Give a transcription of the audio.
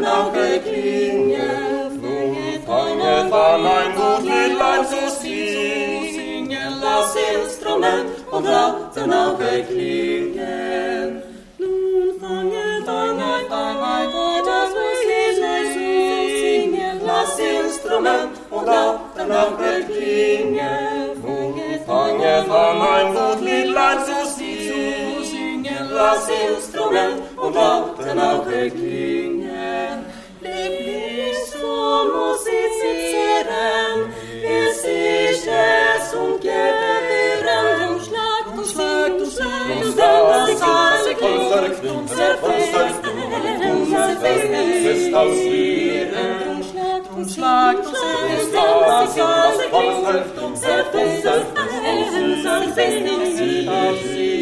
dann auch geklingen. Fanget an ein gut Liedlein zu singen, lass Instrument und Lauten auch geklingen. Nun fanget an ein gutes Liedlein zu singen, lass Instrument und Lauten auch geklingen. Fanget an ein gut Liedlein zu singen, lass Instrument und Lauten auch geklingen. Lieblich so musizieren, wir sich es und gewähren. Und schlag, und schlag,